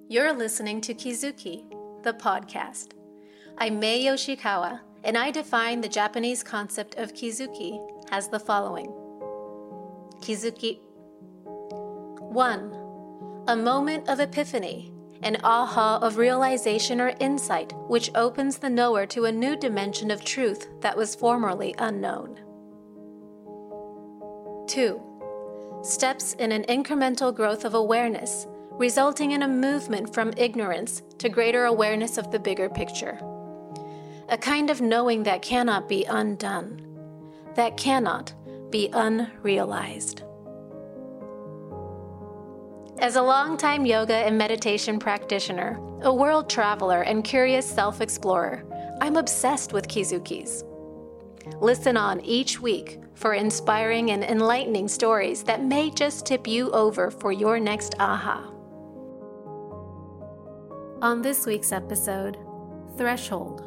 You're listening to Kizuki, the podcast. I'm Mei Yoshikawa, and I define the Japanese concept of Kizuki as the following. Kizuki 1. A moment of epiphany, an aha of realization or insight which opens the knower to a new dimension of truth that was formerly unknown. 2. Steps in an incremental growth of awareness, resulting in a movement from ignorance to greater awareness of the bigger picture. A kind of knowing that cannot be undone, that cannot be unrealized. As a longtime yoga and meditation practitioner, a world traveler, and curious self-explorer, I'm obsessed with Kizukis. Listen on each week for inspiring and enlightening stories that may just tip you over for your next aha. On this week's episode, Threshold.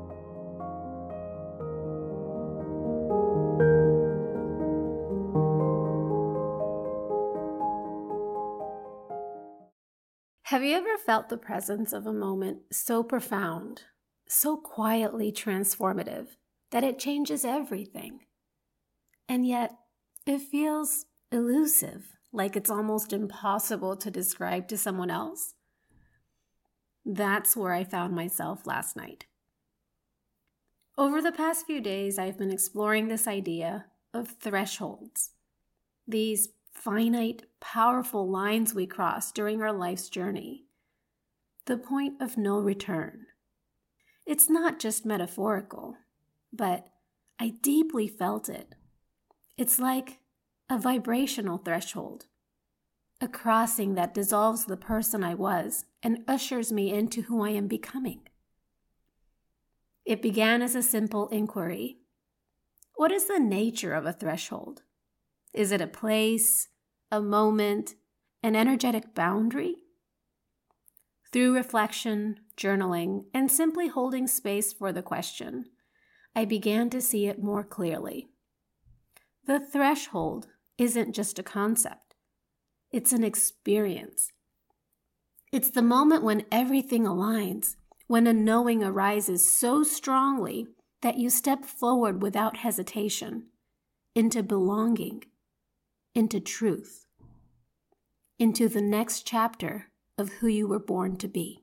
Have you ever felt the presence of a moment so profound, so quietly transformative, that it changes everything? And yet, it feels elusive, like it's almost impossible to describe to someone else? That's where I found myself last night. Over the past few days, I've been exploring this idea of thresholds. These finite, powerful lines we cross during our life's journey. The point of no return. It's not just metaphorical, but I deeply felt it. It's like a vibrational threshold. A crossing that dissolves the person I was and ushers me into who I am becoming. It began as a simple inquiry. What is the nature of a threshold? Is it a place, a moment, an energetic boundary? Through reflection, journaling, and simply holding space for the question, I began to see it more clearly. The threshold isn't just a concept. It's an experience. It's the moment when everything aligns, when a knowing arises so strongly that you step forward without hesitation, into belonging, into truth, into the next chapter of who you were born to be.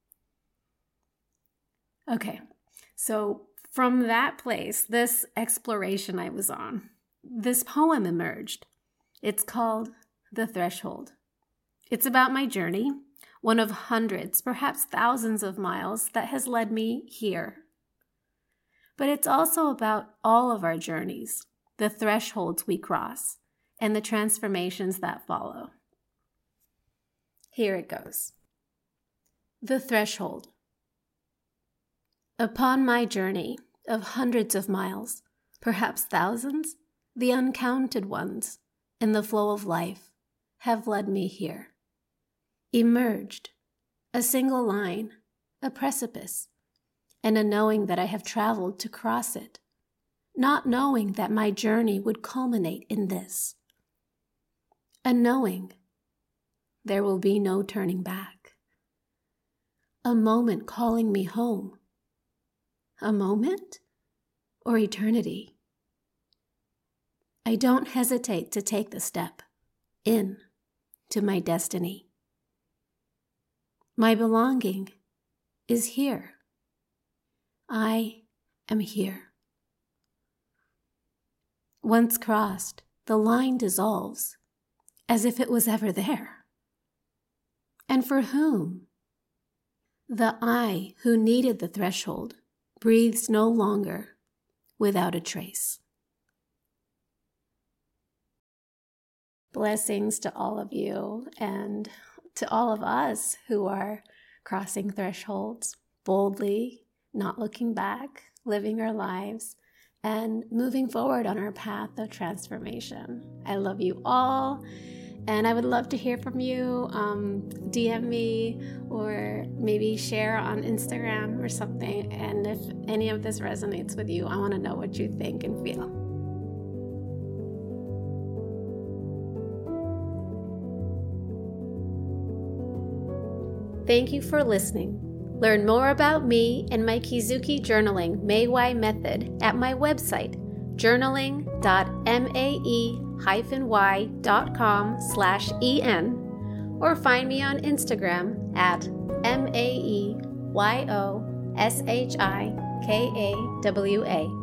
Okay, so from that place, this exploration I was on, this poem emerged. It's called The Threshold. It's about my journey, one of hundreds, perhaps thousands of miles that has led me here. But it's also about all of our journeys, the thresholds we cross, and the transformations that follow. Here it goes. The Threshold. Upon my journey of hundreds of miles, perhaps thousands, the uncounted ones, in the flow of life, have led me here. Emerged, a single line, a precipice, and a knowing that I have traveled to cross it, not knowing that my journey would culminate in this. A knowing there will be no turning back. A moment calling me home. A moment or eternity? I don't hesitate to take the step in to my destiny. My belonging is here. I am here. Once crossed, the line dissolves, as if it was ever there. And for whom? The I who needed the threshold breathes no longer without a trace. Blessings to all of you and to all of us who are crossing thresholds boldly, not looking back, living our lives, and moving forward on our path of transformation. I love you all, and I would love to hear from you. DM me or maybe share on Instagram or something. And if any of this resonates with you, I want to know what you think and feel. Thank you for listening. Learn more about me and my Kizuki journaling Mae method at my website, journaling.mae-y.com/en, or find me on Instagram at MAEYOSHIKAWA.